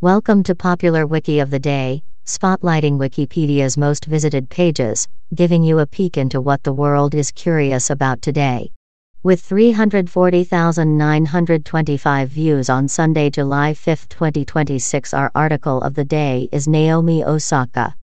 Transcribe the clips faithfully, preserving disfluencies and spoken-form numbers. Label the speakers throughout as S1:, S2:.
S1: Welcome to Popular Wiki of the Day, spotlighting Wikipedia's most visited pages, giving you a peek into what the world is curious about today. With three hundred forty thousand nine hundred twenty-five views on Sunday, July fifth, twenty twenty-six, our article of the day is Naomi Osaka.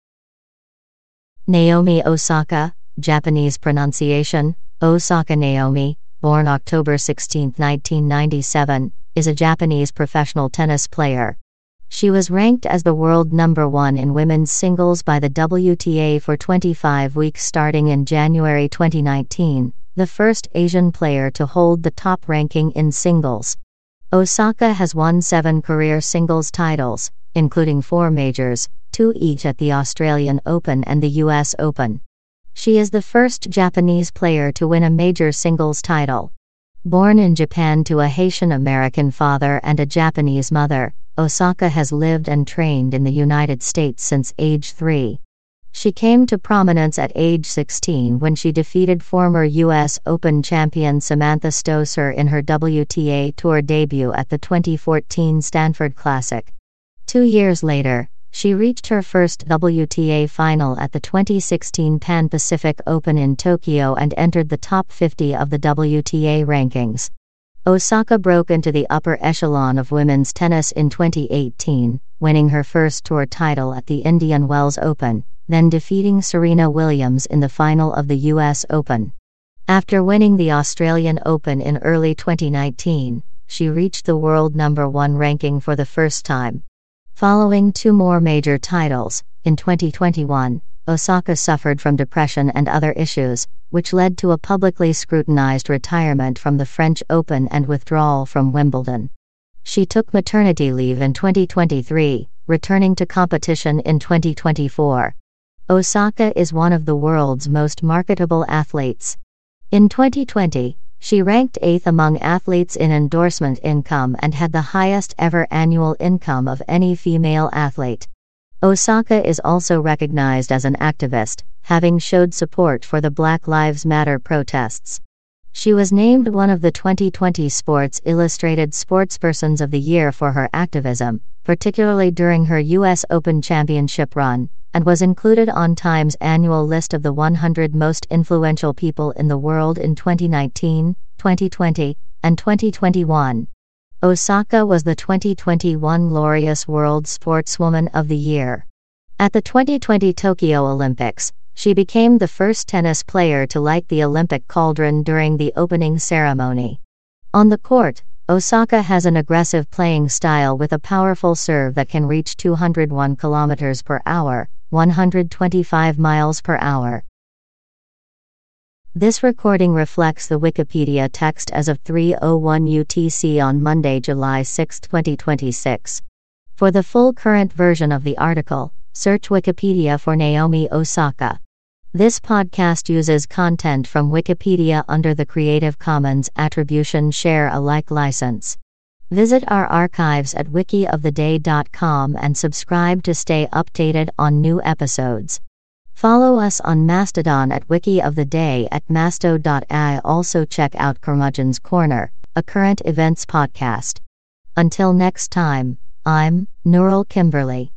S1: Naomi Osaka, Japanese pronunciation, Osaka Naomi, born October sixteenth, nineteen ninety-seven, is a Japanese professional tennis player. She was ranked as the world number one in women's singles by the W T A for twenty-five weeks starting in January twenty nineteen, the first Asian player to hold the top ranking in singles. Osaka has won seven career singles titles, including four majors, two each at the Australian Open and the U S Open. She is the first Japanese player to win a major singles title. Born in Japan to a Haitian-American father and a Japanese mother, Osaka has lived and trained in the United States since age three. She came to prominence at age sixteen when she defeated former U S Open champion Samantha Stosur in her W T A Tour debut at the twenty fourteen Stanford Classic. Two years later, she reached her first W T A final at the twenty sixteen Pan Pacific Open in Tokyo and entered the top fifty of the W T A rankings. Osaka broke into the upper echelon of women's tennis in twenty eighteen, winning her first tour title at the Indian Wells Open, then defeating Serena Williams in the final of the U S Open. After winning the Australian Open in early twenty nineteen, she reached the world number one ranking for the first time. Following two more major titles, in twenty twenty-one, Osaka suffered from depression and other issues, which led to a publicly scrutinized retirement from the French Open and withdrawal from Wimbledon. She took maternity leave in twenty twenty-three, returning to competition in twenty twenty-four. Osaka is one of the world's most marketable athletes. In twenty twenty, she ranked eighth among athletes in endorsement income and had the highest ever annual income of any female athlete. Osaka is also recognized as an activist, having showed support for the Black Lives Matter protests. She was named one of the twenty twenty Sports Illustrated Sportspersons of the Year for her activism, particularly during her U S Open championship run, and was included on Time's annual list of the one hundred most influential people in the world in twenty nineteen, twenty twenty, and twenty twenty-one. Osaka was the twenty twenty-one Laureus World Sportswoman of the Year. At the twenty twenty Tokyo Olympics, she became the first tennis player to light the Olympic cauldron during the opening ceremony. On the court, Osaka has an aggressive playing style with a powerful serve that can reach two hundred one kilometers per hour, one hundred twenty-five miles per hour. This recording reflects the Wikipedia text as of three oh one U T C on Monday, July sixth, twenty twenty-six. For the full current version of the article, search Wikipedia for Naomi Osaka. This podcast uses content from Wikipedia under the Creative Commons Attribution Share Alike license. Visit our archives at wiki of the day dot com and subscribe to stay updated on new episodes. Follow us on Mastodon at Wiki of the Day at masto dot a i. Also check out Curmudgeon's Corner, a current events podcast. Until next time, I'm Nurul Kimberly.